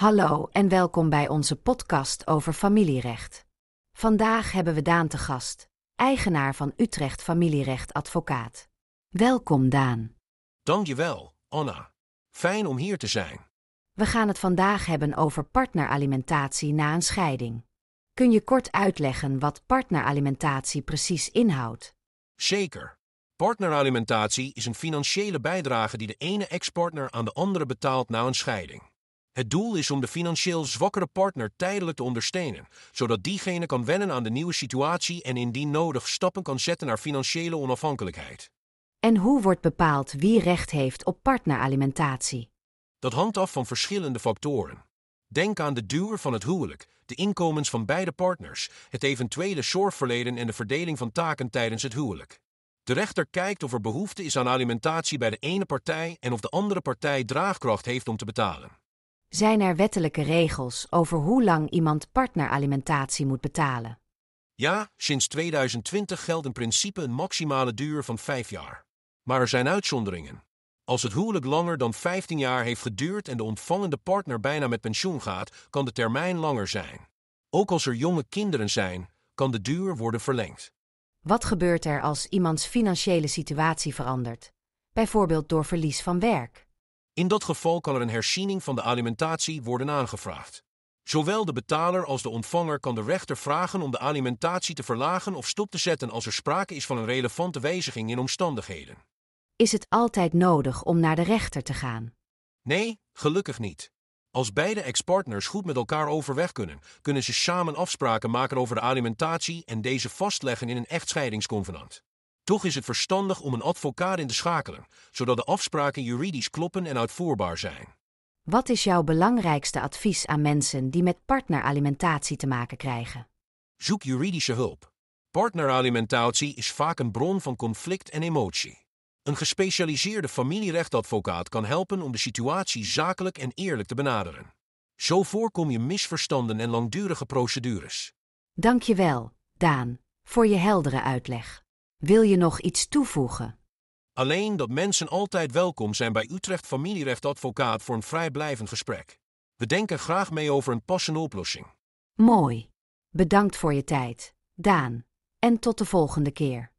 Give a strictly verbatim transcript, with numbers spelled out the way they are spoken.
Hallo en welkom bij onze podcast over familierecht. Vandaag hebben we Daan te gast, eigenaar van Utrecht Familierecht Advocaat. Welkom Daan. Dankjewel, Anna. Fijn om hier te zijn. We gaan het vandaag hebben over partneralimentatie na een scheiding. Kun je kort uitleggen wat partneralimentatie precies inhoudt? Zeker. Partneralimentatie is een financiële bijdrage die de ene ex-partner aan de andere betaalt na een scheiding. Het doel is om de financieel zwakkere partner tijdelijk te ondersteunen, zodat diegene kan wennen aan de nieuwe situatie en indien nodig stappen kan zetten naar financiële onafhankelijkheid. En hoe wordt bepaald wie recht heeft op partneralimentatie? Dat hangt af van verschillende factoren. Denk aan de duur van het huwelijk, de inkomens van beide partners, het eventuele zorgverleden en de verdeling van taken tijdens het huwelijk. De rechter kijkt of er behoefte is aan alimentatie bij de ene partij en of de andere partij draagkracht heeft om te betalen. Zijn er wettelijke regels over hoe lang iemand partneralimentatie moet betalen? Ja, sinds tweeduizend twintig geldt in principe een maximale duur van vijf jaar. Maar er zijn uitzonderingen. Als het huwelijk langer dan vijftien jaar heeft geduurd en de ontvangende partner bijna met pensioen gaat, kan de termijn langer zijn. Ook als er jonge kinderen zijn, kan de duur worden verlengd. Wat gebeurt er als iemands financiële situatie verandert? Bijvoorbeeld door verlies van werk. In dat geval kan er een herziening van de alimentatie worden aangevraagd. Zowel de betaler als de ontvanger kan de rechter vragen om de alimentatie te verlagen of stop te zetten als er sprake is van een relevante wijziging in omstandigheden. Is het altijd nodig om naar de rechter te gaan? Nee, gelukkig niet. Als beide ex-partners goed met elkaar overweg kunnen, kunnen ze samen afspraken maken over de alimentatie en deze vastleggen in een echtscheidingsconvenant. Toch is het verstandig om een advocaat in te schakelen, zodat de afspraken juridisch kloppen en uitvoerbaar zijn. Wat is jouw belangrijkste advies aan mensen die met partneralimentatie te maken krijgen? Zoek juridische hulp. Partneralimentatie is vaak een bron van conflict en emotie. Een gespecialiseerde familierechtadvocaat kan helpen om de situatie zakelijk en eerlijk te benaderen. Zo voorkom je misverstanden en langdurige procedures. Dank je wel, Daan, voor je heldere uitleg. Wil je nog iets toevoegen? Alleen dat mensen altijd welkom zijn bij Utrecht Familierechtadvocaat voor een vrijblijvend gesprek. We denken graag mee over een passende oplossing. Mooi. Bedankt voor je tijd, Daan. En tot de volgende keer.